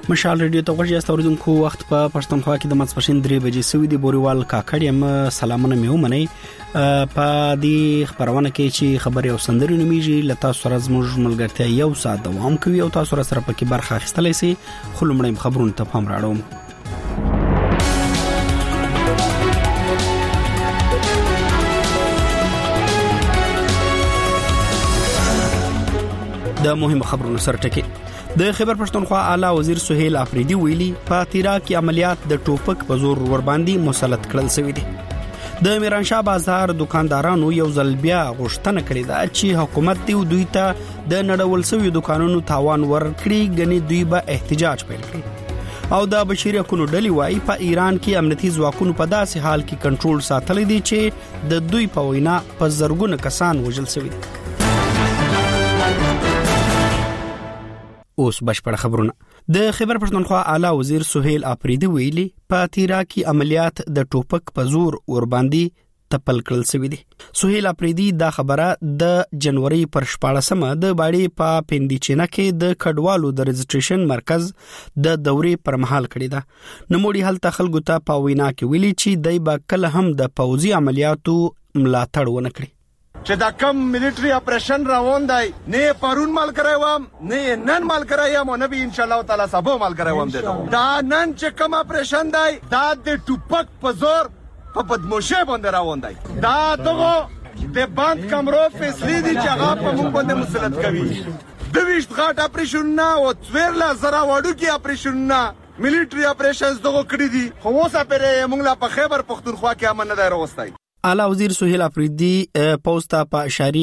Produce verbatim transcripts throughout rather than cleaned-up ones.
مشال ریډیو ته غوږی یاست اوریدونکو. وخت په پښتونخوا کې د ماسپښین درې بجې سوي دی. بوريوال کاکړ یم. سلامونه مې ومنئ. په دې خبرونه کې چې خبري او سندري نوميږي لتا سره زموږ ملګرتیا یو ساعت دوام کوي او تاسو سره پکې برخه اخیستلای شئ. خو لومړی خبرونه ته پام راوړم. د مهم خبرونو سره ټکی. د خیبر پښتونخوا اعلی وزیر سهیل افریدي ویلي په تیرا کې عملیات د ټوپک په زور ور باندې مسلط کړل شوی دي. د میرانشاه بازار دکاندارانو یو ځل بیا غوښتنه کړې ده چې حکومت دی دوی ته د نړول شوی دکانونو تاوان ورکړي، غني دوی به احتجاج پیل کړي. او د بشري حقوقو ډلې وايي په ایران کې امنیتي ځواکونو په داسې حال کې کنټرول ساتلې دي چې د دوی په وینا په زرګونه کسان وژل شوي دي. اوس بشپړ خبرونه. د خیبر پښتونخوا اعلی وزیر سهیل افریدي ویلي په تیرا کې عملیات د ټوپک په زور ور باندې تپل کړل شوی دي. سهیل افریدي دا خبره د جنوري پر شپاړسمه د باړې په پندیچینه کې د کډوالو د رجسټریشن مرکز د دورې پر مهال کړی ده. نموړي حالت خلکو ته په وینا کې ویلي چې دای با کله هم د پوځي عملیاتو ملاتړ ونه کړي. چې دا کم ملټری اپریشن روان دی نه پرون مال کراوم نه نن مال کرایم او نه به ان شاء الله تعالی سبا مال کراوم دي. دا نن چې کم اپریشن دی دا د ټوپک په زور په بدموشه باندې روان دی. دا دغه د بند کمرو فیصله دي چې هغه په موږ باندې مسلط کوي. د ویشت غاټ اپریشن نه او څویرلا زرا وړو کې اپریشن نه ملټری اپریشنز دغه کړی دي. خو اوسه پرې موږ لا په خیبر پښتونخوا کې امن نه دی راوستای. اعلی وزیر سهیل افریدي پوسټا په اشاری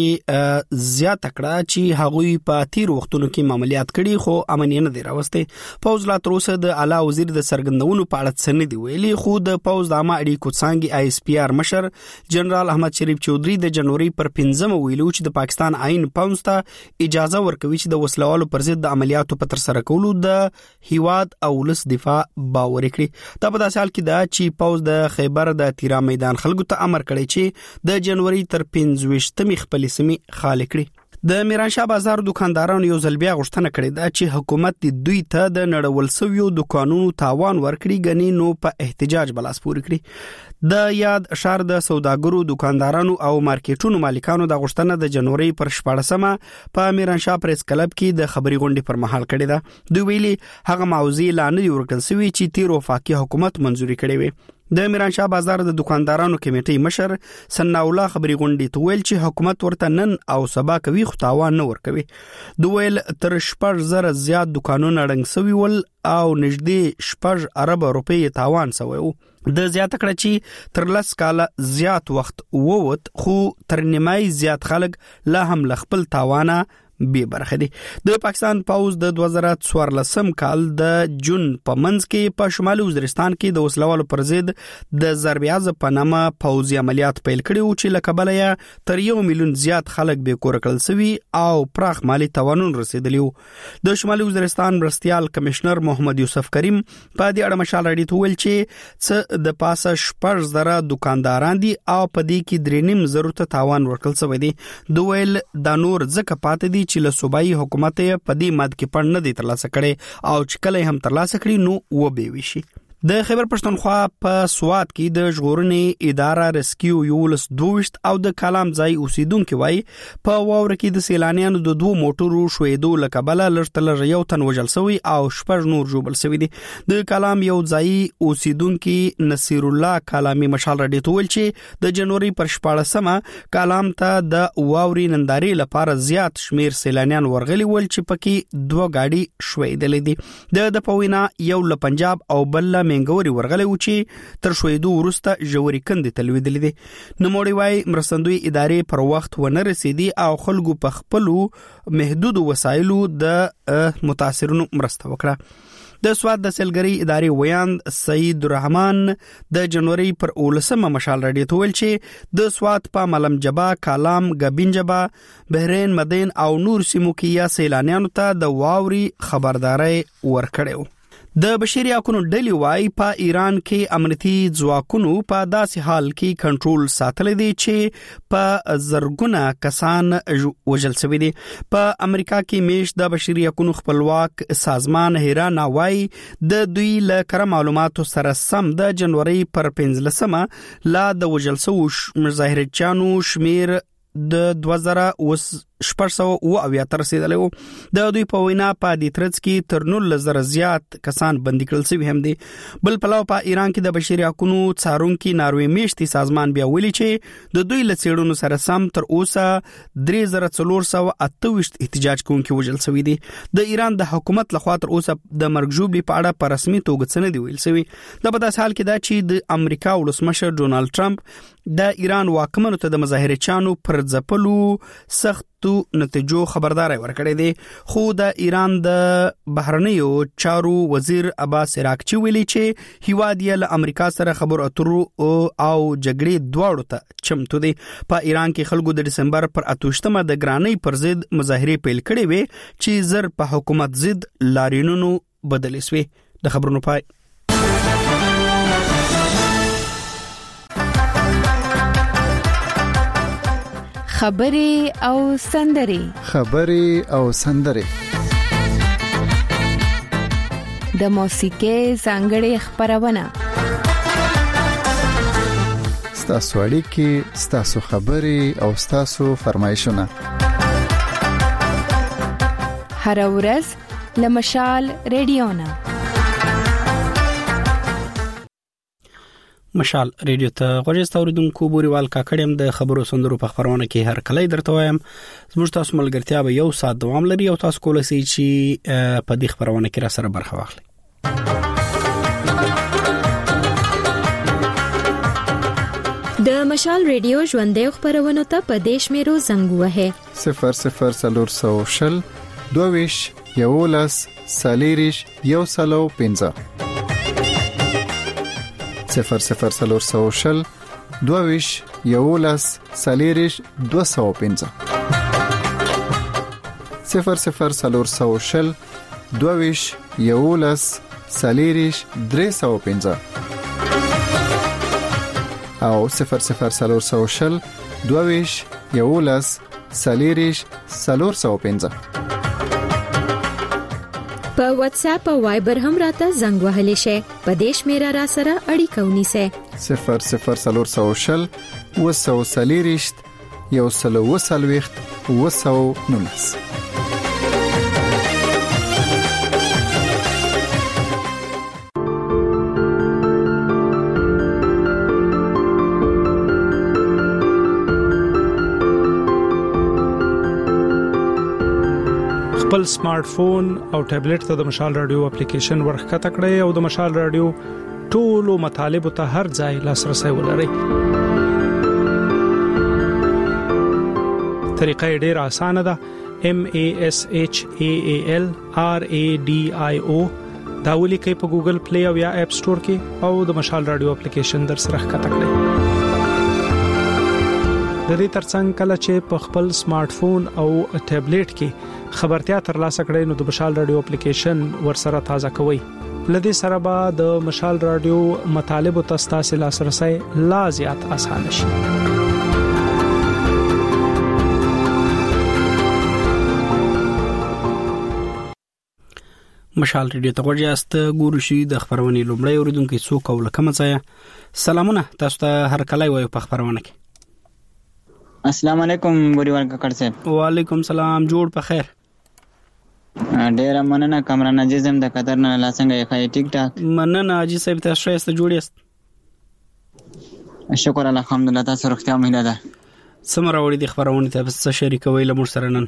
زیات کړه چې هغوی په تیر وختونو کې عملیات کړي خو امن نه دی راوسته. پوز لا تر اوسه د اعلی وزیر د سرګندونو په اړه څه نه دی ویلي. خو د پوز د عامه اړیکو څنګه آی اس پی آر مشر جنرال احمد شریف چودري د جنوري پر پنځمه ویلو چې د پاکستان آئین پونستا اجازه ورکوي چې د وسلوالو پر ضد د عملیاتو په تر سره کولو د هیواد او ولس دفاع باور کړي. دا په داسې حال کې دا چې پوز د خیبر د تیرا میدان خلکو ته امر کړی چې د جنوري تر پنځويشتمې خپل سیمې خالي کړي. د میرانشاه بازار دکاندارانو یو ځل بیا غوښتنه کړې ده چې حکومت دوی ته د نړول شویو دکانونو تاوان ورکړي، غني نو په احتجاج بلاس پورې کړي. د یاد اشار د سوداګرو دکاندارانو او مارکیټونو مالکانو د غوښتنه د جنوري پر شپاړسمه په میرانشاه پریس کلب کې د خبري غونډې پر مهال کړې ده. دوی ویلي هغه موضوع لا نه ورکل شوی چې تیر وفاقي حکومت منزوري کړې وي. د میرانشاه بازار د دکاندارانو کمیټې مشر ثنا الله خبري غونډې ته ویل چې حکومت ورته نن او سبا کوي خو تاوان نه ورکوي. دوی ویل تر شپږ زره زیات دکانونه رنګ سوي ول او نږدې شپږ ارب روپۍ تاوان سوی وو. د زیات کړه چې تر لس کاله زیات وخت ووت خو تر نیمای زیات خلک لا هم لخپل تاوانه بي برخه دي. د پاکستان پوز د دوه زره څوارلسم کال د جون په منځ کې په شمالي وزیرستان کې د وسلوالو پر ضد د ضربیاز په نامه پوزي عملیات پیل کړي او چې لکه بلیا تر یو میلیون زیات خلک به کور کړل سوي او پراخ مالی توانون رسیدلی وو. د شمالي وزیرستان مرستيال کمشنر محمد یوسف کریم په دې اړه مشال راډیو ته ویل چې څه د پاسه شپږ زره دکانداران دي او په دې کې درې نیم زره ته تاوان ورکړل شوی دی. دوی ویل د نور ځکه پاتې دي چې له صوبایي حکومت په دې ماده کې پړ نه دي ترلاسه کړي او چې کله هم ترلاسه کړي نو و به وشي. د خیبر پښتونخوا په سواد کې د ژغورنې اداره ریسکیو یولس دوشت او د کلام ځای اوسیدونکو وای په واور کې د سیلانیانو د دوه موټرو شوېدو لکبله لړتل یو تن وجل سوی او شپږ نور جوړل سوی دي. د کلام یو ځای اوسیدونکو نصیر الله کلامي مشال راډیو ته ویل چې د جنوري پر شپاړسمه کلام ته د واوري ننداري لپاره زیات شمیر سیلانیان ورغلي ول چې پکې دوه گاډي شوېدلې دي. د د پوینا یو له پنجاب او بل منګوري ورغلي و چې تر شوېدو ورسته جوړی کندې تلویدل دي. نموړي وای مرستندوی ادارې پر وخت ونه رسیدي او خلکو په خپلو محدود وسایلو د متاثرونو مرسته وکړه. د سواد د سیلګری ادارې ویاند سید الرحمن د جنوري پر اولسمه مشال راډیو ته ویل چې د سواد په ملم جبا، کالام، غبین جبا، بحرین، مدین او نور سیمو کې یا سیلانیانو ته د واوري خبرداري ورکړیو. د بشري حقوقو ډلې وايي په ایران کې امنیتي ځواکونو په داسې حال کې کنټرول ساتل دي چې په زرګونه کسان وژل شوي دي. په امریکا کې میش د بشري حقوقو خپلواک سازمان هیرانا وايي د دوی له کره معلوماتو سره سم د جنوري پر پنځلسمه لا د وژل شوو مظاهرچیانو شمیر د دوه زره شپږ سوه اوه اویا تر رسیدلی و. د دوی په وینا په دې ترڅ کې تر نولس زره زیات کسان بندي کړل شوي هم دي. بل پلو په ایران کې د بشري حقوقو څارونکي ناروې میشتي سازمان بیا ویلي چې د دوی له څېړنو سره سم تر اوسه درې زره څلور سوه اته ویشت احتجاج کوونکي وژل شوي دي. د ایران د حکومت لخوا تر اوسه د مرګ ژوبلې په اړه په رسمي توګه څه نه دي ویل شوي. دا په داسې حال کې ده چې د امریکا ولسمشر ډونالد ټرمپ د ایران واکمنو ته د مظاهرچیانو پر ځپلو سختو نتیجو خبرداري ورکړې دي. خو د ایران د بهرنیو چارو وزیر عباس عراقچي ویلي چې هیواد یې له امریکا سره خبرو اترو او جګړې دواړو ته چمتو دي. په ایران کې خلکو د دسمبر پر اتوشتمه د ګرانۍ پر ضد مظاهرې پیل کړې وې چې زر په حکومت ضد لاریونونو بدلې شوې. د خبرونو پای. خبري او سندري خبري او سندري د موسیقۍ ځانګړې خبرونه ستاسو اړیکې ستاسو خبري او ستاسو فرمایشونه هر ورځ لمشال ریډیونا مشال ریډیو ته غوښتل اوریدونکو بوريوال کاکړم د خبرو سندرو په خبرونه کې هر کله درته وایم. زموږ تاسو ملګرتیا به یو ساعت دوام لري او تاسو کولای شئ چې په دې خبرونه کې را سره برخه واخلئ. د مشال ریډیو ژوندې خبرونه ته په دیش میرو زنګ وهه صفر صفر سلور سو شل دویش یولس سالیریش یو سلو پنځه صفر صفر سلور سو شل دویش یولس سالیریش دو سو پنځه صفر صفر سلور سو شل دویش یولس سالیریش درې سو پنځه او صفر صفر سلور سو شل دویش یولس سالیریش سلور سو پنځه. په واتس اپ او وایبر هم راته زنګ وهلی شي. په دیش میرا را سره اړیکه ونیسه صفر صفر سلور سو شل وسو سالیریشت یو سلو وسلويخت وسو نونس. خپل سمارټ فون او ټابلیټ ته د مشال رادیو اپلیکیشن ورخته کړئ او د مشال رادیو ټولو مطالب ته هر ځای لاسرسي ولرئ. طریقه ډیره اسانه ده. M A S H A A L R A D I O دا ولیکئ په ګوګل پلی او یا اپ سٹور کې او د مشال رادیو اپلیکیشن در سره ښکته کړئ. د دې ترڅنګ کله چې په خپل سمارټ فون او ټابلیټ کې خبرتیا ترلاسه کړئ نو د مشال رادیو اپلیکیشن ورسره تازه کوئ. لدې سره به د مشال رادیو مطالب او تاسو لاسرسي لا زیات آسان شي. مشال ریډیو ته ورجاست ګورو شي د خبرونې لومړی اوریدونکو څوک او لکه مڅیا. سلامونه تاسو ته هر کله وایو په خبرونه کې. السلام علیکم بوريوال کاکړ صاحب. وعلیکم سلام. جوړ په خیر. ډیر مننه کامران عزیزم د قطر نه لاسنګ یې خای ټیک ټاک. مننه عزیز صاحب تاسو ښه است جوړ یاست. شکر الحمدلله تاسو روغتیا مهله ده. سمره وړي د خبرونه ته څه شریکوي له مور سره نن.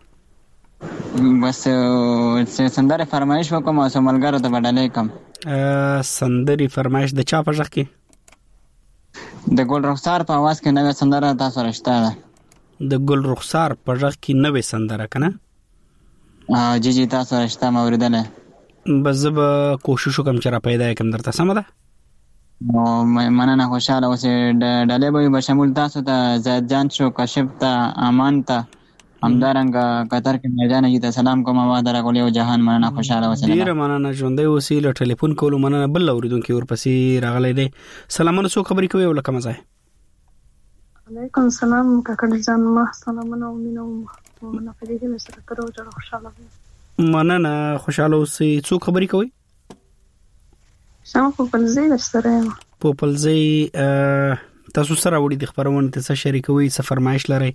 بس سندره فرمایش وکم او سملګرو ته بدلې کم. ا سندري فرمایش د چا په ځخ کې؟ د ګل رخسار په आवाज کې نوې سندره تاسو راشته ده. د ګل رخسار په ځخ کې نوې سندره کنه؟ ا جی جی تاسو راشته موریدله. بس به کوشش وکم چې را پیدا کم درته سم ده. نو مننه خوشاله اوسه د ډلې به شامل تاسو ته زید جان شو کشف ته امان ته همدارنګه قطر کې میدان جی ته سلام کوم ما درا کول یو جهان مننه خوشاله وسلام. ډیر مننه ژوندۍ وسیله ټلیفون کول مننه بل اوریدونکو ورپسې راغلی دی. سلامونه سو خبرې کوي ولکه مزه. علیکم السلام کاکړ جان ما سلامونه او مينو مننه په دې کې سره تر اوسه خوشاله یم. مننه خوشاله اوسې. څو خبرې کوي؟ شام په پلځي سره یم. په پلځي تاسو سره وړي د خبرونه ته شریکوي څه فرمایش لري؟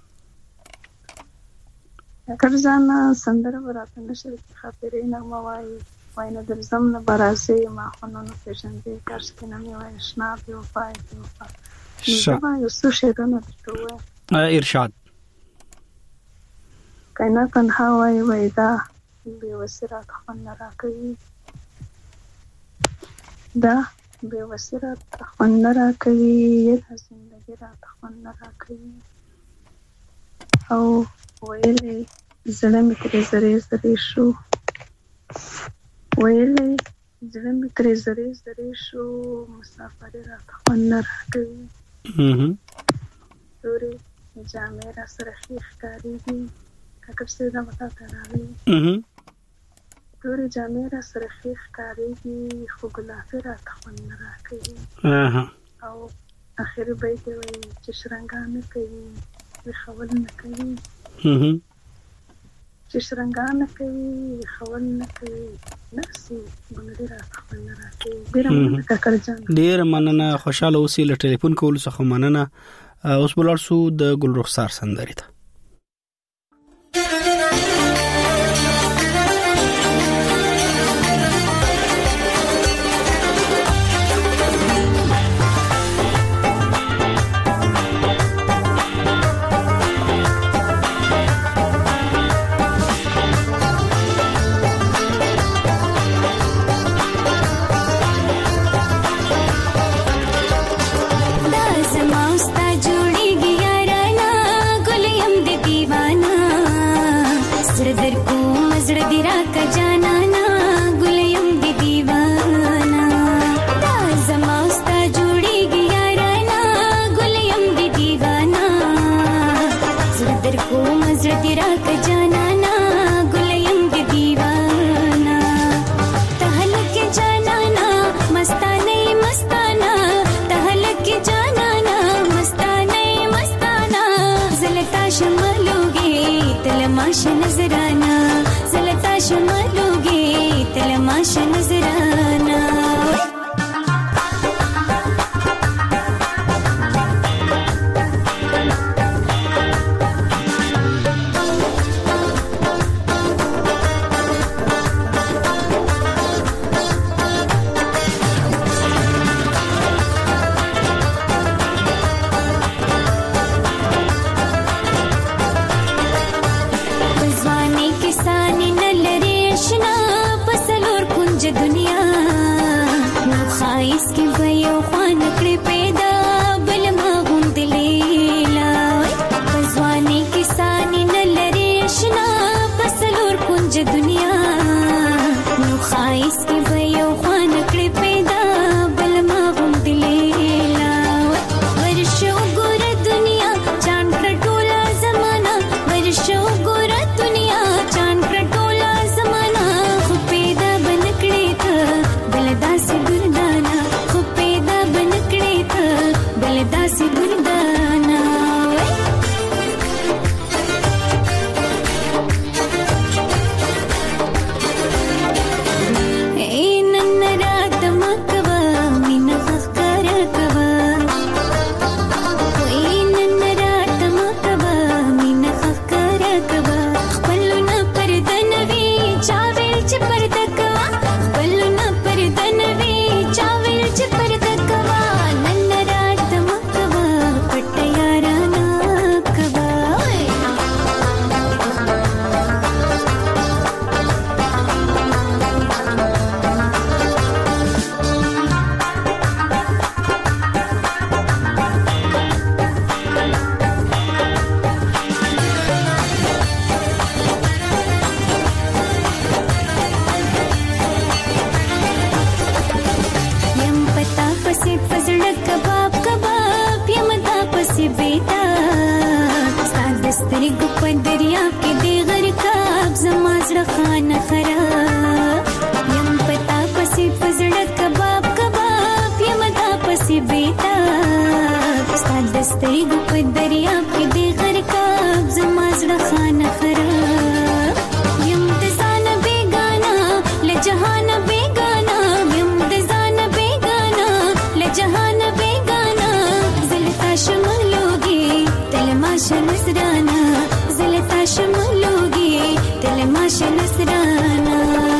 کارزان سندره براته نشي خاطرې نه موای وای نه درځم نه براسي ما خونونو پېژن دي کارش کې نه وای شنا په وفای په وفای شابه یو څه شي نه ته ارشاد کینا تنها وای وای دا به وسره خپل راکوي دا به وسره خپل راکوي د زندګي را خپل راکوي او ویلې زړه مې ترې زری زری شو ویلې زړه مې ترې زری زری شو مسافر را خوند راکوي تورې جامې را سره ښکارېږي کاکړ سي دا وتا تراوي تورې جامې را سره ښکارېږي خو ګلافي را خوند راکوي او اخر بیت وایي چې شرنګانه کوي خول نه کوي چې شرنګانه کوي خول نه کوي نفسي بنګړي راځي نه راځي ډیر مننه کاکړ جان. ډیر مننه خوشاله اوسې. له ټلیفون کول څخه مننه. اوس بلار سو د ګل رخسار سندري ته. لجهان بیگانا یم د ځان بیگانا لجهان بیگانا زلتا شملوگی تل ماش نصرانا زلتا شملوگی تل ماش نصرانا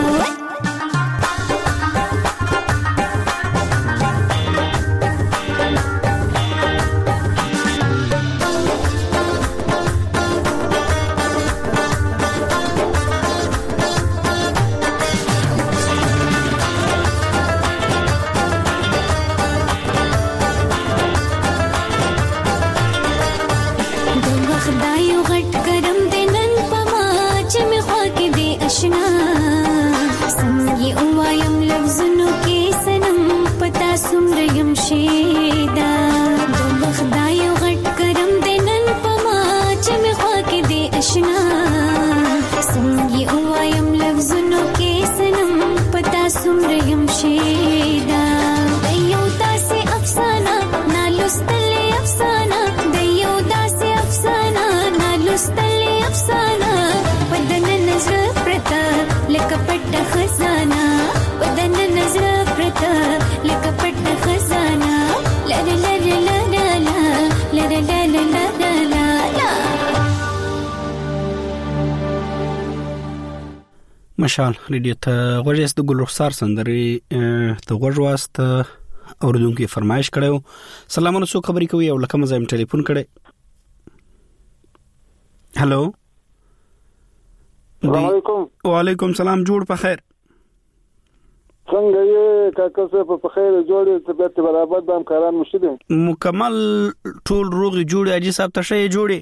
مشال ریډیو ته غوړیس د ګل رخسار سندري ته غوړ واست اوردونکو فرمایش کړو. سلامونه، سو خبري کوي او لکه مزایم ټلیفون کړي. هالو، السلام علیکم. وعلیکم سلام، جوړ په خیر. څنګه یې کاکا صاحب؟ په خیر جوړې، طبيعت برابر د همکاران مشدي مکمل ټول روغ جوړې. اجي صاحب ته شي جوړې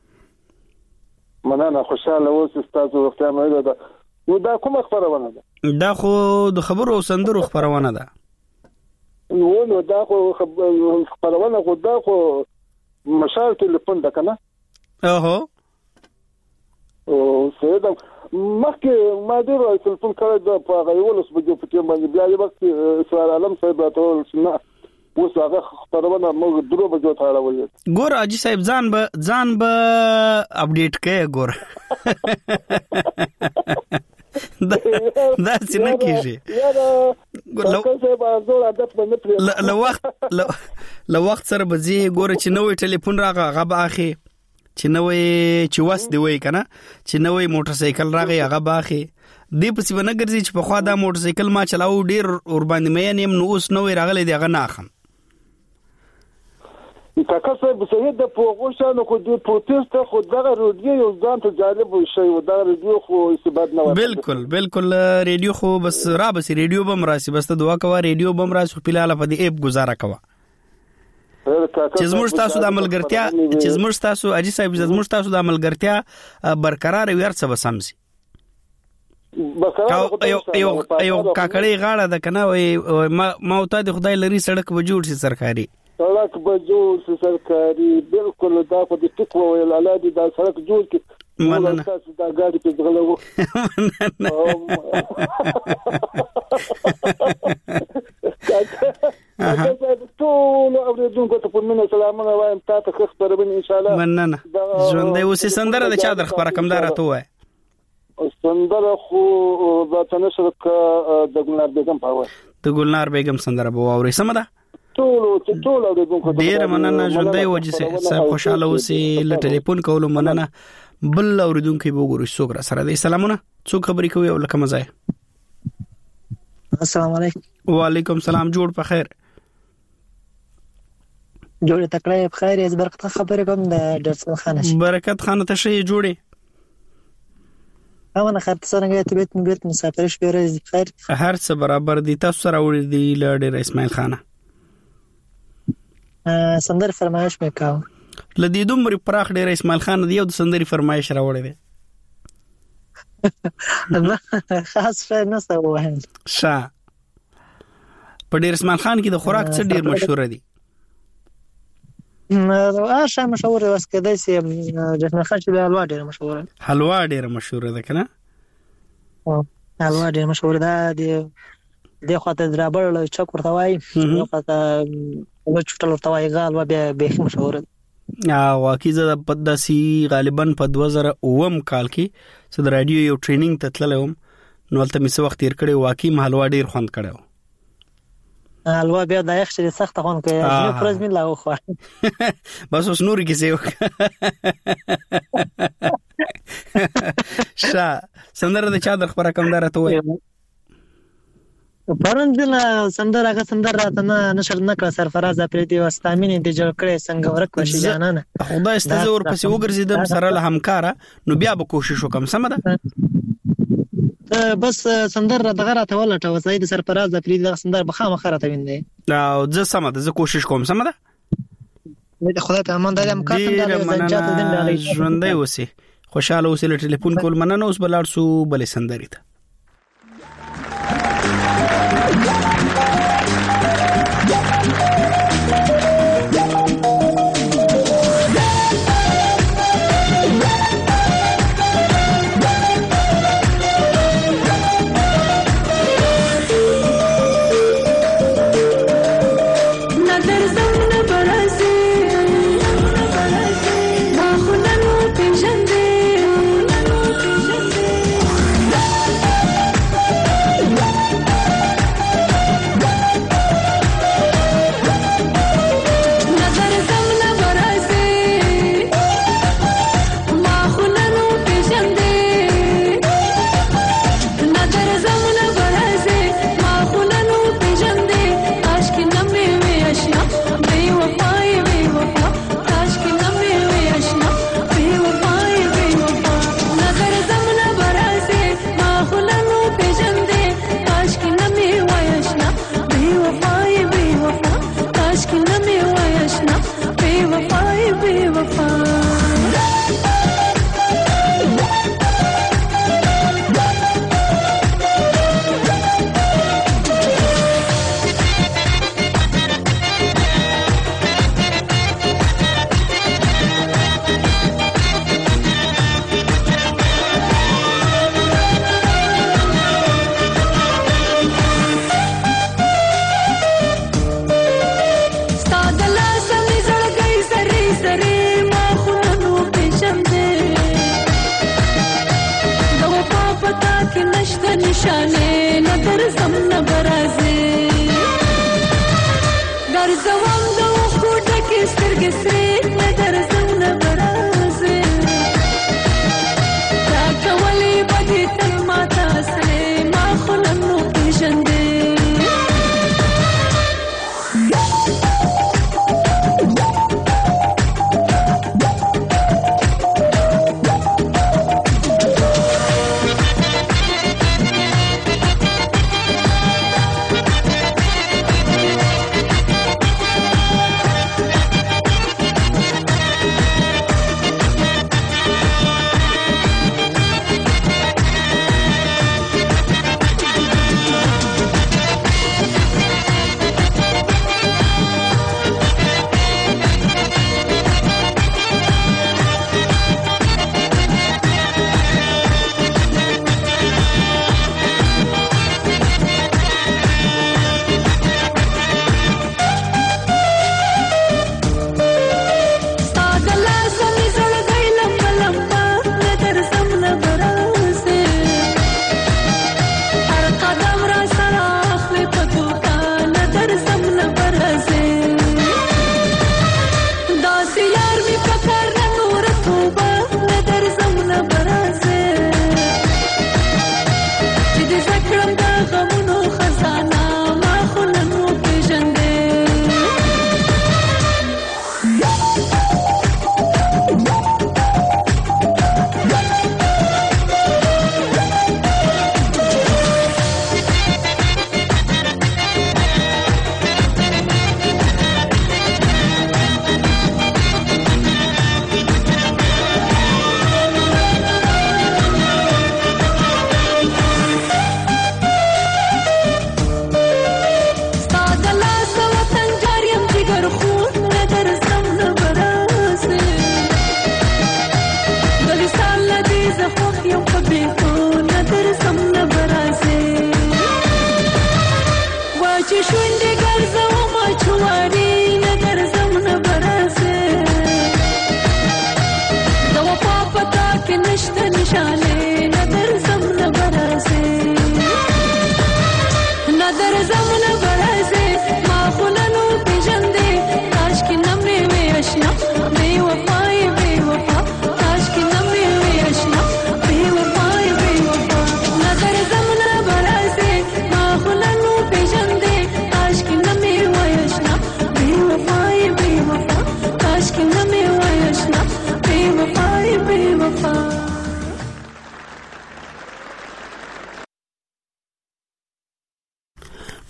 مننه، خوشاله اوسې. تاسو وخت مې ده نو دا کومه خبرونه ده؟ دا خو د خبرو او سندرو خبرونه ده. نو نو دا خو خبرونه خو دا خو مشال ټلیفون ده کنه؟ اوهو او سیدا مخکې ما ډېر ټلیفون کړی دا په غوولس بجو په کې باندې بیا یې وخت سوال عالم صاحب راټول شنه اوس هغه خبرونه موږ درو بجو ته راوړل. ګور اجي صاحب ځان به ځان به اپډیټ کړي. ګور دا دا څنګه کیږي؟ لو وخت لو وخت سره بزي ګور چې نوې ټلیفون راغی هغه به اخی، چې نوې چې واس دی وای کنه، چې نوې موټر سایکل راغی هغه به اخی. دې پسې باندې ګرځي چې په خوا دا موټر سایکل ما چلاو ډیر اور باندې مې نیم نو اوس نوې راغلی دی هغه نه اخم. کاکا صاحب سید د پوغوشانو کو د پروتست خو دغه ریډیو یو ځان ته جالب شي و دغه ریډیو خو استفاد نه وای. بالکل بالکل ریډیو خو بس را بس ریډیو بم راسي، بس ته دعا کوه ریډیو بم راسي په لاله په دې اپ گزاره کوه چې زموږ تاسو د عملګرتیا چې زموږ تاسو اجي صاحب زموږ تاسو د عملګرتیا برقرار وي ارڅ بسمسي. یو یو یو کاکړی غاړه د کنه وای ما ما ته د خدای لري سړک به جوړ شي سرکاري سړک به جوړ شي سرکاري. بالکل دا خو د ټیک ویل الاله دا سړک جوړ کی مننه تاسو دا ګاډي په ځغلو اها ټول اوریدونکو ته په مننه سلامونه وایم تاسو ښه خبرونه ان شاء الله. مننه ژوندې اوسې. سندره د چا در خبره کمدار ته وای؟ سندره خو د تنشر ک د ګلنار بیگم په وای د ګلنار بیگم سندره بو اوري سم ده. ټول ټول اوریدونکو ته ډیر مننه ژوندې وجه سه خوشاله اوسې. ل ټلیفون کولو مننه. بل اوریدونکو به ګوري څوک را سره دی. سلامونه، څوک خبري کوي او لکه مزه؟ السلام علیکم. وعلیکم سلام، جوړ په خیر. جوړ تکړه په خیر. از برکت خبرې کوم د ډرسن خانه. برکت خانه ته شي جوړي اوونه خاطر څنګه ته بیت بیت مسافر شپره خیر هر څه برابر دي. تاسو سره وړي دي لړ اسماعیل خانه سندر فرمایش وکاو. لدی دومره پراخ ډیر اسماعیل خان دی او د سندري فرمایش راوړی دی. خاص څه نه څه وهم شا په ډیر اسماعیل خان کې د خوراک څه ډیر مشهور دي. اه شا مشهور واس کده سي د اسماعیل خان چې حلوا ډیر مشهور ده. حلوا ډیر مشهور ده کنه؟ اه حلوا ډیر مشهور ده. د د خاطر درابل چک ورته وای، نو خاطر نو چټل ورته وای غال و به به مشهور ده. اه واقعي زه په داسي غالبا په دوه زره اووه کال کې چې د رادیو یو ټریننګ ته تللم نو تل می څه وخت تیر کړي واقعي حلوا ډیر خوند کړو حلوا بیا د یخ شری سخت خوند کوي نو پرز می لا خو بس اوس نور کې څه شا سندره د چا در خبره کوم درته وای پرندله سندره هغه سندره راته نه نشر نکړه سرفراز پرې دی واستامین دي جوړ کړي څنګه ورک وشي جانانه خدای ستاسو ور پسې وګرځیدم سره له همکارا نو بیا به کوشش وکم سم ده بس سندره دغه راته ولټه وسای د سرفراز پرې دی سندره بخا مخره ته ویني او زه سم ده زه کوشش کوم سم ده خدای ته امان دالم کاتم دالم زنجات دین دالي ژوندۍ وسی خوشاله اوسې ټلیفون کول مننه اوس بلار سو بلې سندري ته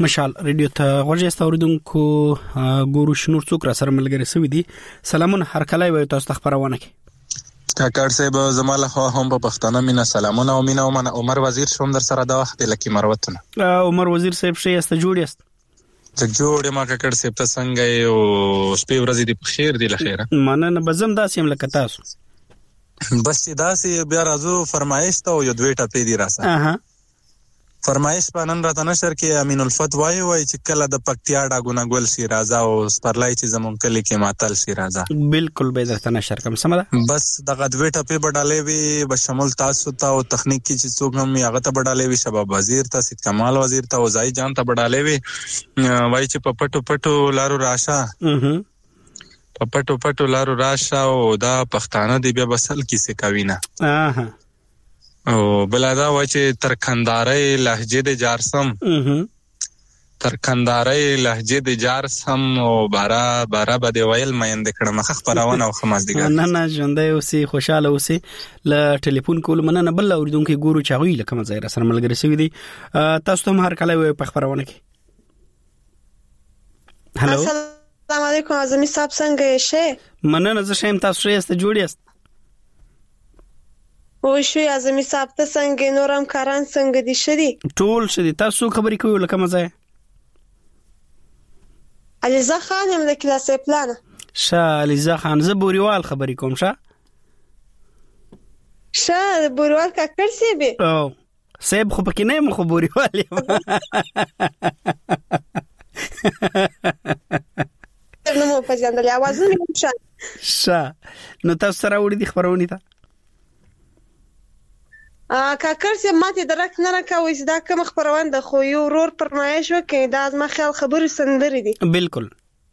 مشال ریډیو ته غوږی استوریدونکو ګورو شنور څوک را سره ملګری سوي دي. سلامونه هر کله وي تاسو خبرونه کوي. کاکړ صاحب زماله خو هم په پښتانه مینا سلامونه او مینا ومنه. عمر وزیر شوم در سره د وخت لکه مروتونه. عمر وزیر صاحب شي است جوړ است. ته جوړ ما کاکړ صاحب ته څنګه او سپي ورځې دی په خیر دی لخيره. مننه بزم داسې هم لکه تاسو. بس داسې بیا راځو فرمایش ته او یو دوی ټاپې دی راسه. اها فرمایش په نن راته نشر کې امین الفت وای وای چې کله د پکتیا ډاګونه ګل شي راځه او سپرلای چې زمون کلی کې ماتل شي راځه. بالکل به درته نشر کوم سمه. بس دغه دوی ټاپې بډالې وي به شمول تاسو ته او تخنیک کې چې څوک هم هغه ته بډالې وي شباب وزیر ته سید کمال وزیر ته او زای جان ته بډالې وي وای چې په پټو پټو لارو راشه. اها په پټو پټو لارو راشه او دا پښتانه دی بیا بسل کیسه کوي نه. اها او بلادا و چې ترکنداري لهجه د جارسم ترکنداري لهجه د جارسم او بارا بارا بده ویل مېند کړه مخ خبرونه او خماس دیګر نه نه ژوندې اوسې خوشاله اوسې ل ټلیفون کول مننه بل اوریدونکو ګورو چاوي لکه مزه سره ملګری سوي دي. تاسو هم هر کله په خبرونه کې. هالو السلام علیکم اعظمي صاحب څنګه یې؟ مننه زه شیم تاسو یې است جوړی است. او شو اعظمي صاحب ته څنګه نورم کاران څنګه دي شدي؟ ټول شدي. تاسو خبرې کوئ لکه مزه؟ علیزا خان هم د کلاسې پلان. شاه علیزا خان زه بوريوال خبرې کوم. شاه شاه بوريوال کاکړ سی به. او سیب خو پکې نه مخ بوريوال یم. نو مو په ځان د आवाज نه شاه. شاه نو تاسو سره وړي دي خبرونه تا. ا کاکړ سي ماته درک نه راکوي دا کوم خبرونه د خو یو رور پرمایش وکي دا از ما خیال خبرې سندري دي. بالکل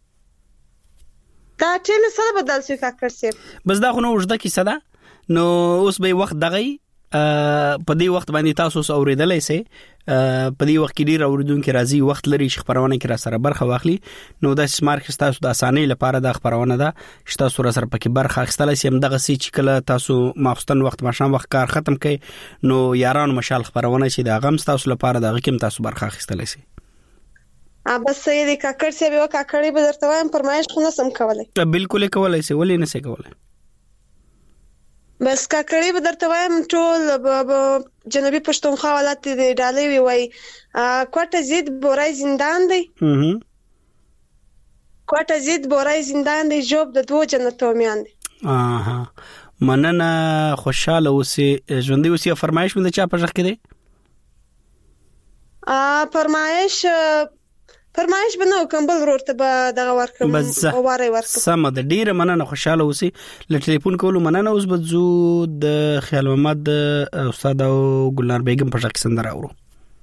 دا چې سره بدل شي کاکړ سي. بس دا خو نو وجده کی صدا نو اوس به وخت دغه په دې وخت باندې تاسو اوریدلای سي په دې وخت کې ډیر اوریدونکو راځي وخت لري خبرونه کې را سره برخه واخلي نو د سمارک تاسو د اسانۍ لپاره د خبرونه ده چې تاسو را سره پکې برخه اخیستلای سي هم دغه سي چې کله تاسو ماخستن وخت ماشام وخت کار ختم کړي نو یاران مشال خبرونه چې د غم تاسو لپاره د غکم تاسو برخه اخیستلای سي. ا بس یې د کاکړ سي به کاکړې به درته وایم فرمایش خو نه سم کولای. بالکل کولای سي ولې نه سي کولای. بس کاکړې به درته وایم ټول جنوبي پښتونخوا ولایت دی ډالې وی وای کوټه زید بورای زندان دی. اها کوټه زید بورای زندان دی جوب د دوه جنتو میان دی. اها مننه خوشاله اوسې ژوندې اوسې فرمایش مې چا په ځخ کې دی. ا فرمایش فرمایش بنو کمبل ورته به دغه ورکم او واره ورکم. سم د ډیره مننه خوشاله اوسې ل ټلیفون کولو مننه. اوس بزو د خیال محمد استاد او ګلنار بیگم په ځخ سندره اورو.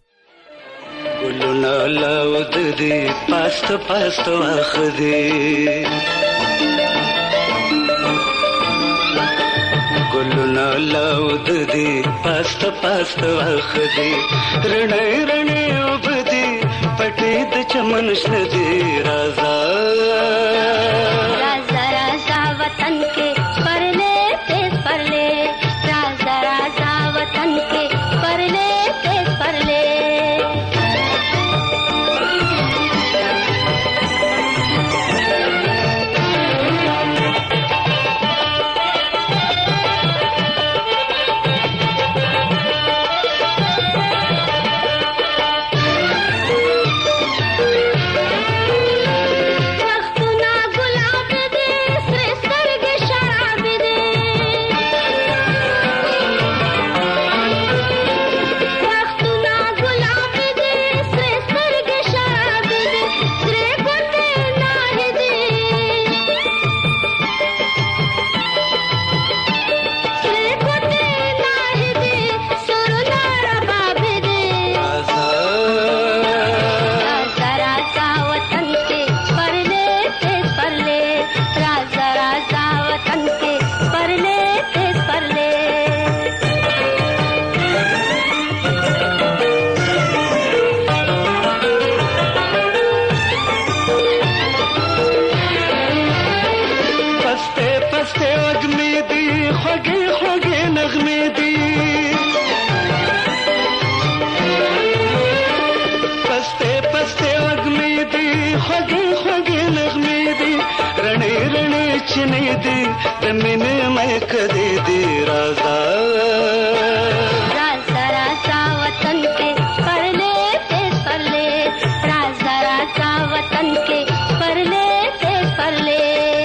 ګلونه لاود دي پاست پاست واخدي ګلونه لاود دي پاست پاست واخدي رڼې رڼې وبدي پټې د چمن شدي رازا رازا رازا وطن کې پرلې تیز پرلې رازا رازا وطن کې پرلې تیز پرلې गुलाब مینې دي د مینې مې کدي دي رازا راز رازا وطن کې پرلے تیز پرلے راز رازا وطن کې پرلے تیز پرلے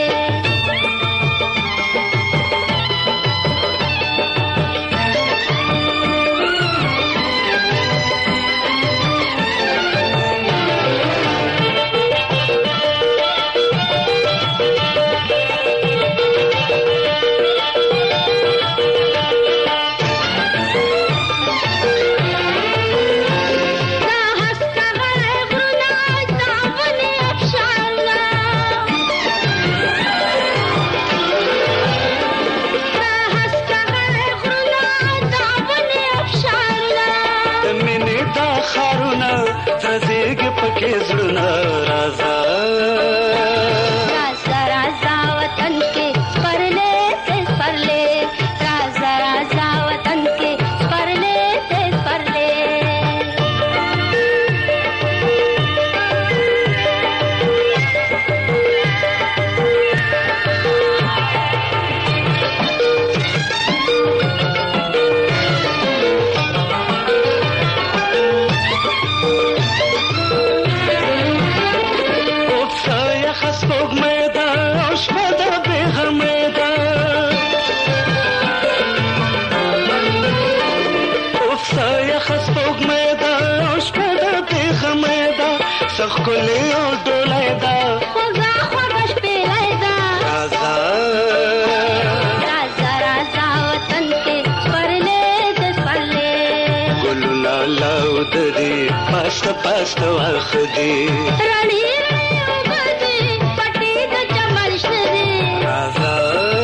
پست پست واخدي رڼي رڼي وبدي پټي د چمن شدي رازا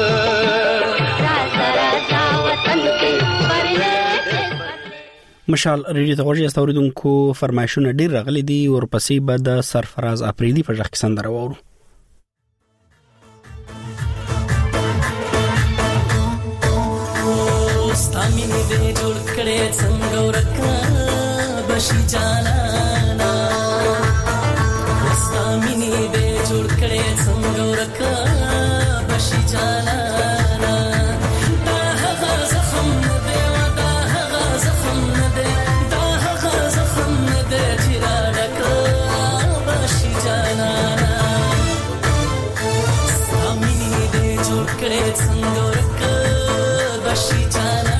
رازا رازا وطن کې پرلے مشال ریډیو ته ورجه استوریدونکو فرمایشونه ډیر راغلي دي او ورپسې به د سرفراز اپریدي په ځخ کې سندره وورو ستامینه دې جوړ کړې څنګه ورکا بشي جانانا ستامینه دې جوړ کړې څنګه ورکا بشي جانانا دا هغه زخم دې ودا هغه زخم دې دا هغه زخم دې چې راډکا بشي جانانا ستامینه دې جوړ کړې څنګه ورکا بشي جانانا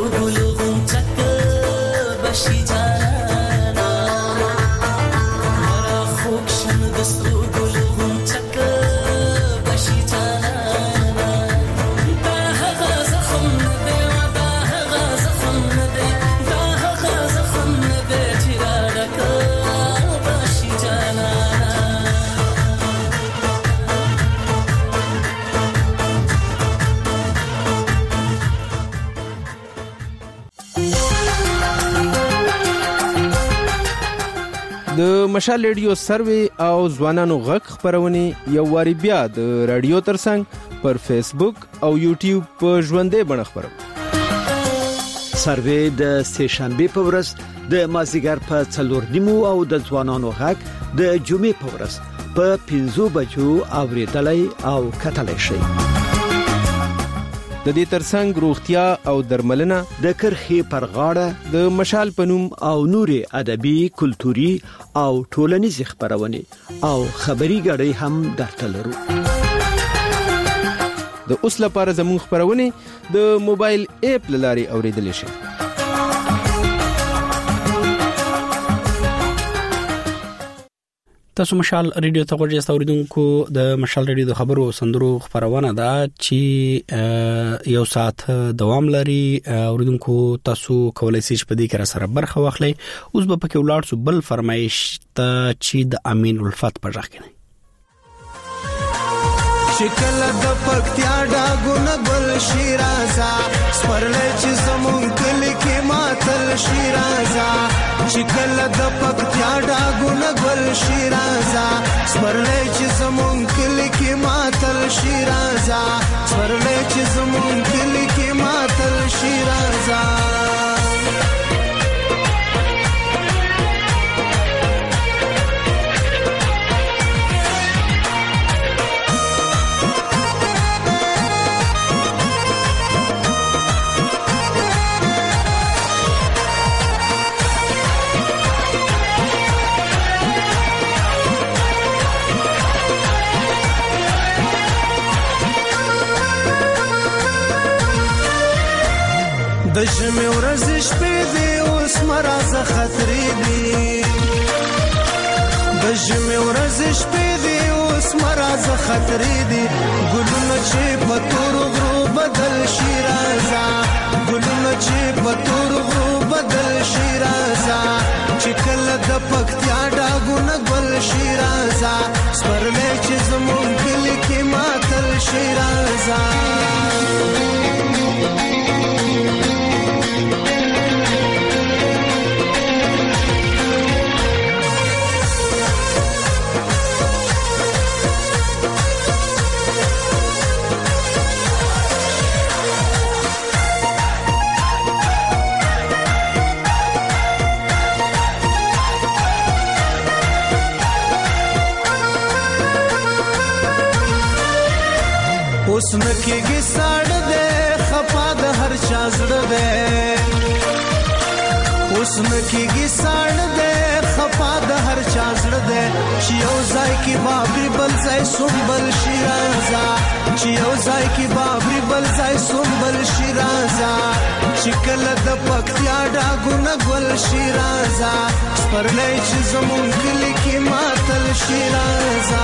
ګلو غونچک بشي جانانا مرا خوږ شم د سرو ګلو غونچک بشي جانانا دا هغه زخم نه دی دا هغه زخم نه دی دا هغه زخم نه دی چې راډکه بشي جانانا د مشال ریډیو سروي او ځوانانو غږ خبرونه یو واری بیا د رادیو ترڅنګ پر فیسبوک او یوټیوب په ژوندې بڼه خبرو سروي د سه شنبه په ورځ د مازیګر په څلور نیمو او د ځوانانو غږ د جمعې په ورځ په پنځو بجو اوریدلای او کتلای شي. د دې ترڅنګ روغتیا او درملنه د کرخي پر غاړه د مشال پنوم او نوري ادبي کلتوري او ټولنیز خبرونه او خبري غړي هم درته لرو. د اوس لپاره زموږ خبرونه د موبایل اپ لاري اوریدل شي. تاسو مشال ریډیو ته ورځ اوریدونکو د مشال ریډیو د خبرو سندرو خبرونه ده چې یو ساعت دوام لري. اوریدونکو تاسو کولای شئ په دې کې را سره برخه واخلئ. اوس به پکې ولاړ سو بل فرمایش ته چې د امین الفت په ځخ کې شکل د پکتیا ډاګونه ګل شیرازا سپرلې چې زمون کلی کې ماتل شیرازا شکل د پکتیا ډاګونه ګل شیرازا سپرلې چې زمون کلی کې ماتل شیرازا سپرلې چې زمون کلی کې ماتل شیرازا د ژمې ورځې شپې دي اوس مرزه خطرې دي د ژمې ورځې شپې دي اوس مرزه خطرې دي ګلونه چې په تور غرو بدل شي رازا ګلونه چې په تور غرو بدل شي رازا چې کله د پکتیا ډاګونه ګل شي رازا سپرلې چې زمون کلی کې ماتل شي رازا اوس نکېږي ساړه ده خفا د هر چا زړه ده اوس نکېږي ساړه ده خفا د هر چا زړه ده چې یو ځای کې بابري بل ځای سنبل شي رازا چې یو ځای کې بابري بل ځای سنبل شي رازا چې کله د پکتیا ډاګونه ګل شي رازا سپرلې چې زمون کلی کې ماتل شي رازا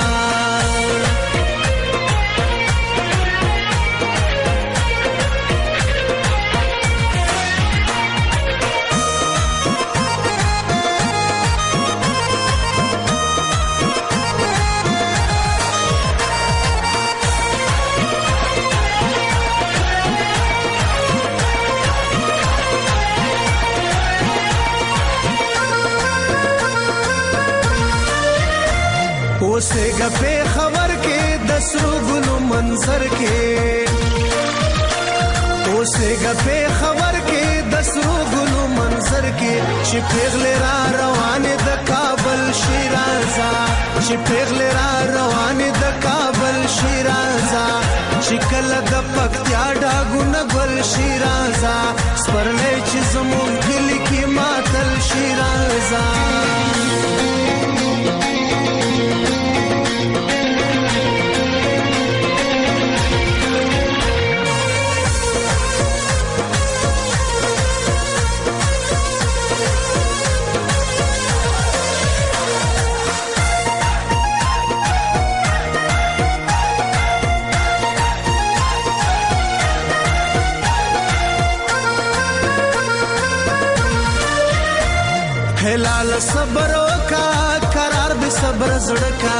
اوسه غپې خبر کې د سرو ګلو منظر کې اوسه غپې خبر کې د سرو ګلو منظر کې چې پیغلې را روانې د کابل شیرازا چې پیغلې را روانې د کابل شیرازا چې کله د پکتیا ډاګونه ګل شیرازا سپرلې چې زمون کلی کې ماتل شیرازا هلال صبر وکا قرار به صبر زړکا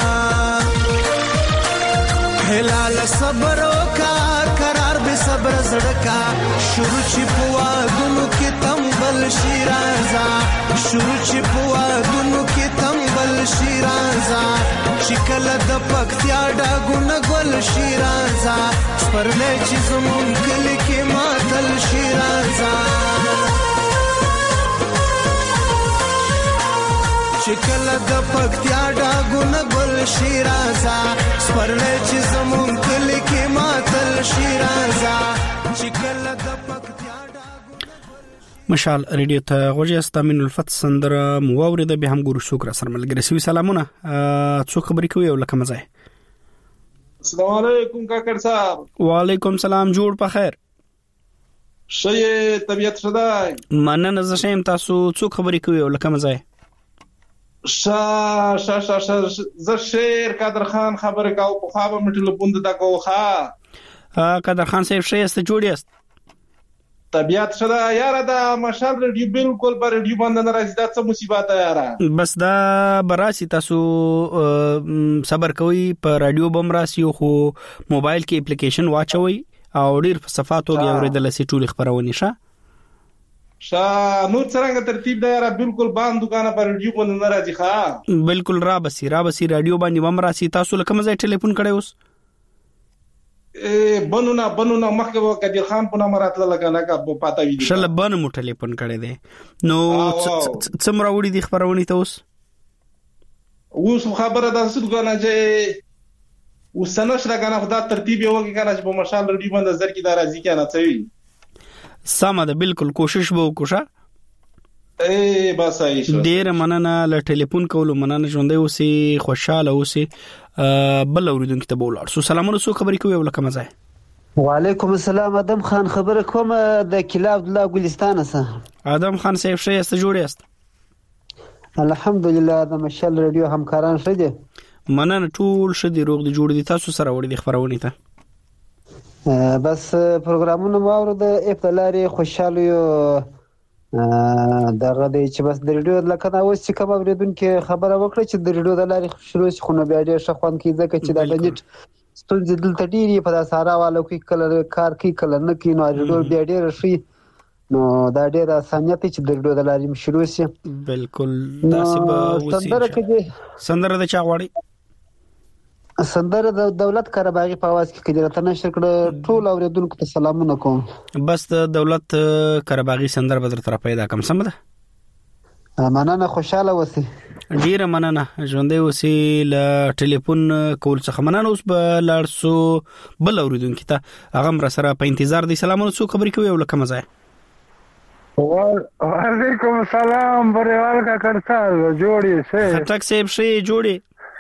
هلال صبر وکا قرار به صبر زړکا شروع چې پوا دونو کې تمبل شیرازا شروع چې پوا دونو کې تمبل شیرازا شکل د پکتیا ډاګون ګل شیرازا پرلې چې زمون کلی کې ماتل شیرازا شکل د پکتیا ډاګون ګل شیرازا پرلې چې زمون کلی کې ماتل شیرازا شکل د پکتیا مشال ریډیو ته غوږی استامین الفت سندره مواورید به هم ګورو شکر سره ملګری سوي سلامونه څو خبرې کوي او لکه مزه السلام علیکم کاکړ صاحب وعلیکم سلام جوړ په خیر شې طبيعت شدای مننه زه شم تاسو څو خبرې کوي او لکه مزه شا شا شا شا ز شیر قادر خان خبر کاو په خابه مټل بوند دا کوخه قادر خان صاحب شې است جوړی است طبيعت شدا یاره دا مشال ریډیو بالکل پر ریډیو باندې ناراضی دا څه مصیبت یاره بس دا براسي تاسو صبر کوئ په رادیو بمراسي خو موبایل کې اپلیکیشن واچوي او ډیر په صفاتو کې اوریدل سي ټول خبرونه شه شا نور څنګه ترتیب دا یاره بالکل باندې دکانه پر ریډیو باندې ناراضی ښا بالکل را بسی را بسی رادیو باندې بمراسي تاسو لکه مزه ټلیفون کړی اوس ا بنونا بنونا مخکې وکړي خان په نامه راتله لګا کا پاتا وی دي شل بن مو ټلیفون کړي دي نو څومره وړي دي خبرونه ته اوس اوس خبره ده څه غواړم چې وسنش راغنه خدا ترتیب یو کې کنه چې په مشال ریډیو باندې زر کې دا راځي کنه څه وی سمه ده بالکل کوشش به وکړه اے بس ایشو ډیر مننه ل ټلیفون کولو مننه ژوندې اوسې خوشاله اوسې بل اوریدونکو ته بولاړ سو سلامونه سو خبرې کوي ولکه مزه وعلیکم السلام ادم خان خبره کوم د کلاب الله ګلستان سره ادم خان صاحب شه است جوړی است الحمدلله د مشال ریډیو همکاران شه دي مننه ټول شه دي روغ دي جوړ دي تاسو سره وړي دي خبرونه ته بس پروګرامونه ماورو د ابتلاري خوشاله یو دغه د چې بس د ریډیو لکه دا اوس چې کوم اوریدونکو خبره وکړه چې د ریډیو د لارې شروع شي خو نو بیا ډېر شخوان کې ځکه چې د نیټ ستونزې دلته ډېری په سارا والو کې کله کار کوي کله نه کوي نو ریډیو بیا ډېر شي نو دا ډېر اسانیت چې د ریډیو د لارې شروع شي بالکل داسې به وسی سندره کې سندره د چا غواړي سندره د دولت قرباغي په आवाज کې کړه نشر کړه ټول اوریدونکو ته سلامونه کوم بس د دولت قرباغي سندره بدر تر پیدا کوم سم ده مننه خوشاله وسی ډیره مننه ژوندې وسی ل ټلیفون کول څخه مننه اوس به لارسو بل اوریدونکو ته هغه مر سره په انتظار دي سلامونه څو خبرې کوي ولکه مزه وعلیکم السلام بریوال کا کرتا جوړی سه خټک صاحب شي جوړی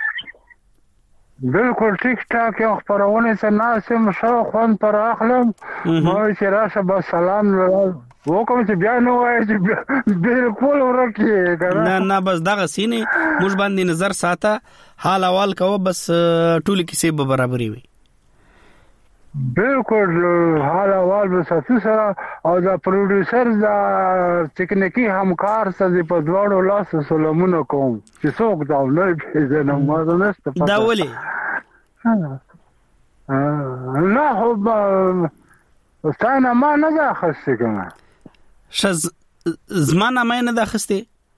بالکل ټیک ټاک یو خبرونه سره ناسم شو خوان پر اخلم مو چې راشه به سلام وکم چې بیا نو وای چې بالکل ورکی نه نه بس دغه سینې موږ باندې نظر ساته حال احوال کوو بس ټول کیسه به برابرې وي بالکل حال احوال به ساتو سره او دا پروډوسر دا تکنیکی همکار سره په دواړو لاس سلامونه کوم چې څوک دا نه پیژنم ما نه ست دا ولي نه هو ستانه ما نه دا خسته کنه شز زمانه ما نه دا خسته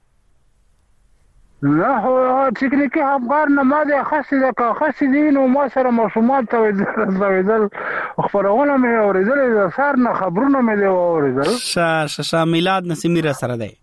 نه هو تکنیکی همکار نه ما دا خسته کا خسته دي نو ما سره مشومات ته زویدل خبرونه مې اوریدل د سار نه خبرونه مې دی اوریدل شا شا میلاد نسیمه سره دی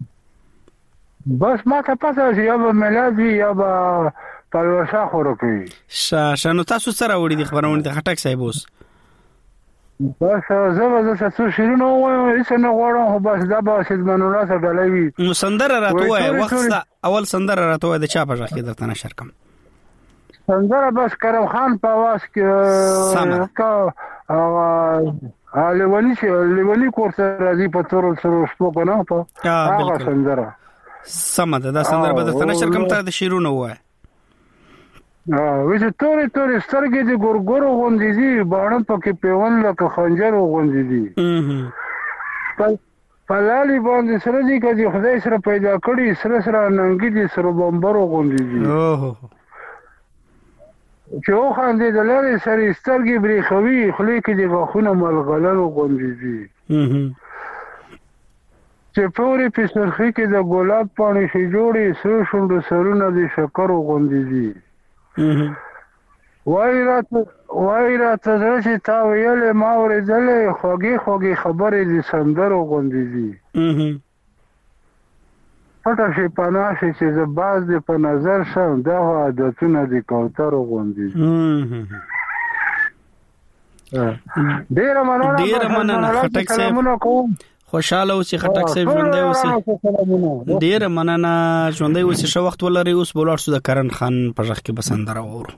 بس ما ته پته چې یا به میلاد وی یا به پلوشا خورو کوي شا شنو تاسو سره وړي د خبرونه د خټک صاحب اوس بس زه به څه شیرونو وایم هیڅ نه غواړم خو بس دا به سیدمن الله سره ډلوي نو سندره راته وای وخت اول سندره راته وای د چا په ځخ کې درته نشر کم سندره بس کرم خان په واس کې کا لیونی چې لیونی کورس راځي په تور سره شپو کنه په هغه سندره سم ده دا سندره به درته نشر کم ته د شیرونو وای وې تورې تورې سترګې د ګورګورو غوندې دي باڼه پکې پیون لکه خنجر غوندې دي پلالي باندې سره دي کدي خدای سره پیدا کړی سره سره ننګي دي سره بمبرو غوندي دي اوه چې او خاندې د لارې سره سترګې بریښوي خولې کې دي غاښونه ملغلرو غوندي دي چې پورې په سرخي کې د ګلاب پاڼې شي جوړې سره شونډو سرونه دي شکرو غوندي دي وای راته وای راته چې تا ویلې ما اورېدلې خوږې خوږې خبرې دي سندرو غوندي دي پټه شي پناه شي چې زه باز دې په نظر شم دا عادتونه دي کوترو غوندي دي ډېره مننه ډېره مننه خټک صاحب خوشاله اوسې خټک صاحب ژوندی اوسې ډېره مننه ژوندی اوسې ښه وخت ولرئ اوس به ولاړ شو د کرن خان په غږ کې به سندره واورو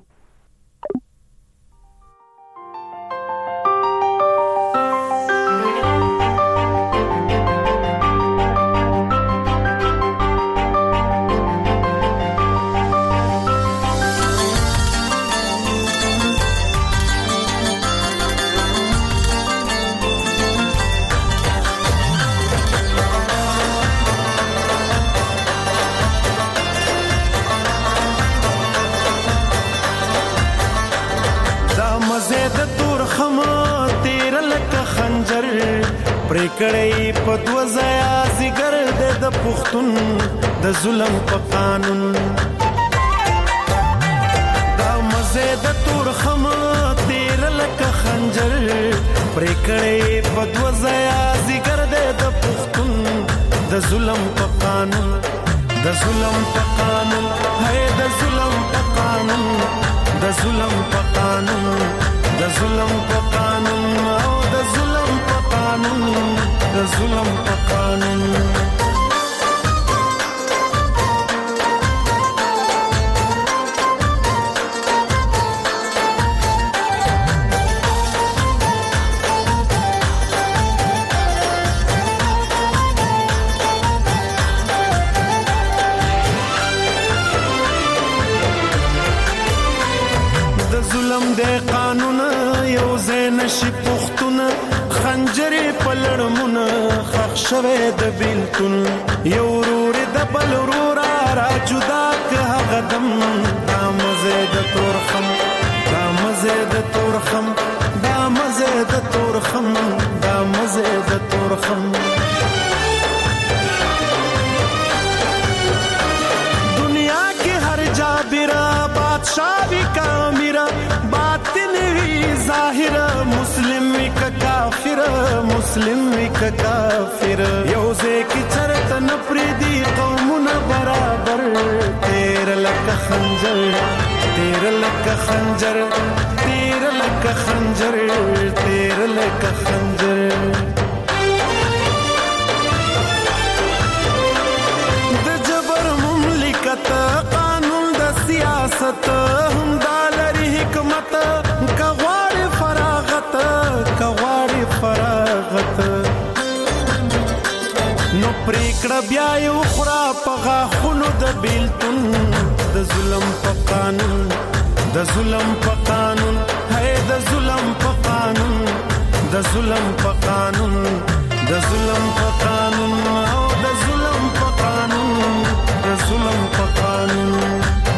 پریکړې په دوزایا زیګر د پښتون د ظلم په قانون دا مزه د تور خم تیر لکه خنجر پریکړې په دوزایا زیګر د پښتون د ظلم په قانون د ظلم په قانون هي د ظلم په قانون د ظلم په قانون د ظلم په قانون او د ظلم په قانون د ظلم په قانون د ظلم د قانون یو زین شي پختونه خنجرې پلړمونه خخ شوه د بیلتون یو ورور د بل ورور را جدا که هغه دم دا مزه د تورخم دا مزه د تورخم دا مزه د تورخم دا مزه د تورخم دنیا کې هر جابرا بادشاہ وی کامیرا باطن وی ظاهر مسلم وی کافر مسلم وی کافر یو ځکه چرته نپریدي قومونه برابر تیر لکه خنجر تیر لکه خنجر تیر لکه خنجر تیر لکه خنجر د جبر مملکت قانون د سیاست هم دالري حکمت کغوار فراغت کغوار فراغت نو پریکړه بیا یو خورا پغا خونو د بیلتون د ظلم په قانون د ظلم په قانون هي د ظلم په قانون د ظلم په قانون د ظلم په قانون او د ظلم په قانون د ظلم په قانون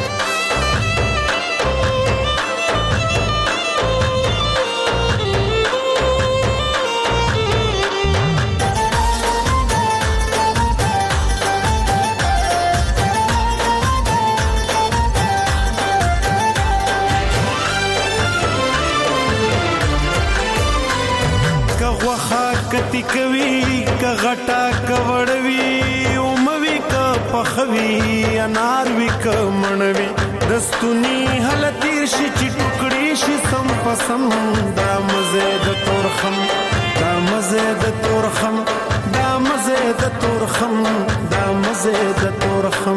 کتی کوي ک غټا کوړوي او موي ک پخوي انار وی ک منوي دستونی هل تیر شي چې ټوکړي شي سم پسم دا مزه د تورخم دا مزه د تورخم دا مزه د تورخم دا مزه د تورخم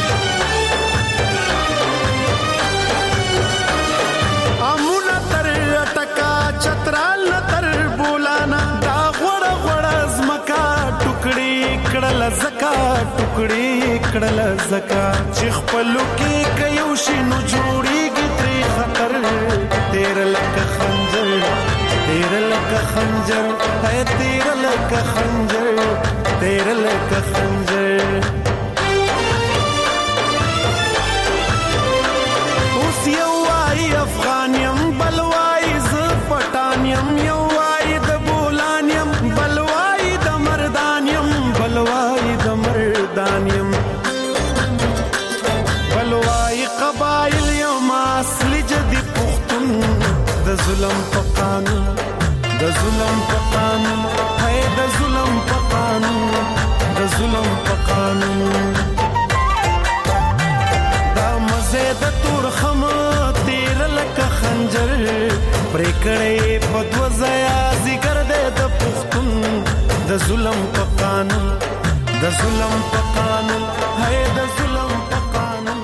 امونه تر ټکا چترال تر بولانا کړل زکا ټوکړي کړل زکا چې خپلو کې کيو شي نو جوړيږي ترې خطر تیر لکه خنجر تیر لکه خنجر ہے تیر لکه خنجر تیر لکه خنجر اوس یو وای افغان یم بل وای ز پټان یم یو وای د بولان یم بل وای د مردان یم بل وای د مردان یم بل وای قبایل یم اصلي جدي پختون د ظلم په قانون د ظلم په قانون هي د ظلم په قانون د ظلم په قانون دا مزه د تور خم تیر لکه خنجر پرې کړې په دوزیا ذکر دې د پختون د ظلم په قانون د ظلم په قانون هي د ظلم په قانون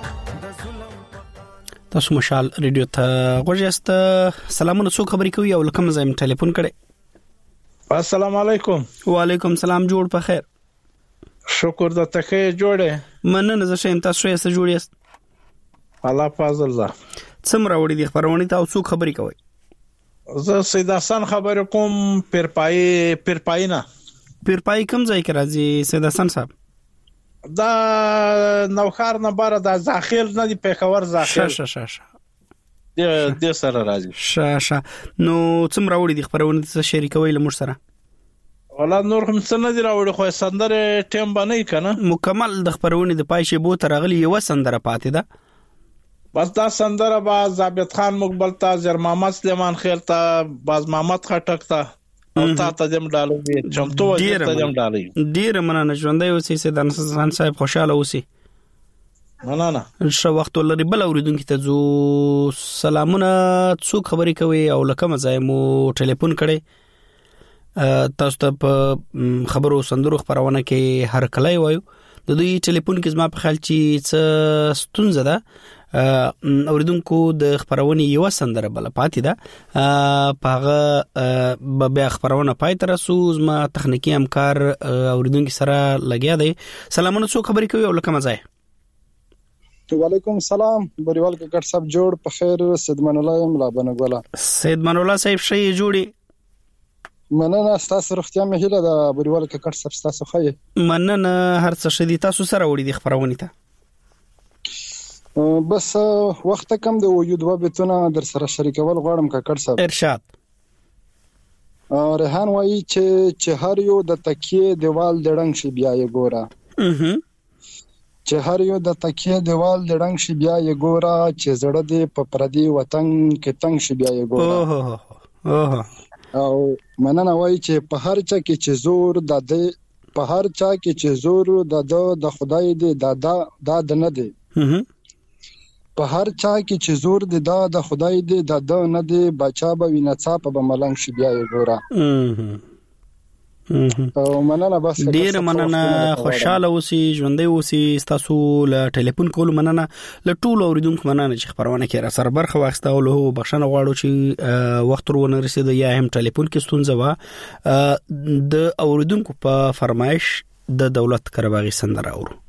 تاسو مشال ریډیو ته غوښیاست. سلامونه، څو خبرې کوي او لکه مزایم ټلیفون کړي. السلام علیکم. وعلیکم سلام، جوړ په خیر. شکر د تکه جوړه مننه. زه شیم تاسو یې سره جوړیاست. الله فضل ده. څومره وړي د خبرونه ته او څو خبرې کوي؟ زه سید حسن خبر کوم پرپای پرپاینا. پرپای کوم ځای کې راځي سید حسن صاحب؟ دا نوخار نه بار د ځاخیل نه دی پېښور ځاخیل. شه شه شه د د سره راځي. شه شه نو څومره وړي د خبرونه ته شریکوي له موږ سره؟ ولا نور هم څه نه دی راوړي خو سندره ټیم باندې کنه مکمل د خبرونه د پایشه بو تر غلی یو سندره پاتې ده. بس دا سندره با ضابط خان مقبل تا زر محمد سلیمان خیل تا باز محمد خټک تا او تا ته دم ډالو وی چمتو ته دم ډالې ډیر مننه. ژوندۍ اوسې سید حسن صاحب، خوشاله اوسې. مننه. شو وخت ولري بل اوریدونکو ته زو سلامونه، څو خبرې کوي او لکه مزای مو ټلیفون کړي. تاسو ته په خبرو سندرو خبرونه کې هر کله وایو د دوی ټلیفون کې زما په خیال چې څه ستونزه ده. اوریدونکو د خبرونه یو سندره بل پاتې ده، پاغه به بیا خبرونه پای تر رسو. زما تخنیکی همکار اوریدونکو سره لګیا دی. سلامونه، څو خبرې کوي او لکه مزای؟ وعلیکم السلام. بریوال کې ګټ صاحب جوړ په خیر. سید من الله یم لا بنګولا. سید من الله صاحب شي جوړي. مننه، تاسو روغتیا مې هیله ده. بریوال کې ګټ صاحب تاسو خیر. مننه، هر څه شدي. تاسو سره وړي د خبرونه ته بس وخت کم د وجود و بتونه در سره شریکول غواړم کاکړ صاحب. ارشاد. ریحان وایي چې چې هر یو د تکیه دیوال دړنګ شي بیا یې ګوره. چې هر یو د تکیه دیوال دړنګ شي بیا یې ګوره، چې زړه دې په پردي وطن کې تنگ شي بیا یې ګوره. او مننه وایي چې په هر چا کې چې زور د دې په هر چا کې چې زور د د خدای دې دادا دا د نه دی. په هر چا کې چې زور دی دا د خدای دی دا د نه دی. بچا به وینه څاپ به ملنګ شي بیا یې ګوره. او مننه. بس ډیر مننه، خوشاله اوسئ، ژوندۍ اوسئ. تاسو له ټلیفون کول مننه. له ټولو اوریدونکو مننه چې خبرونه کې را سره برخه واخیسته او له بخښنه غواړو چې وخت ورونه رسید یا هم ټلیفون کې ستونزه و. د اوریدونکو په فرمایش د دولت قرباغي سندره اورو.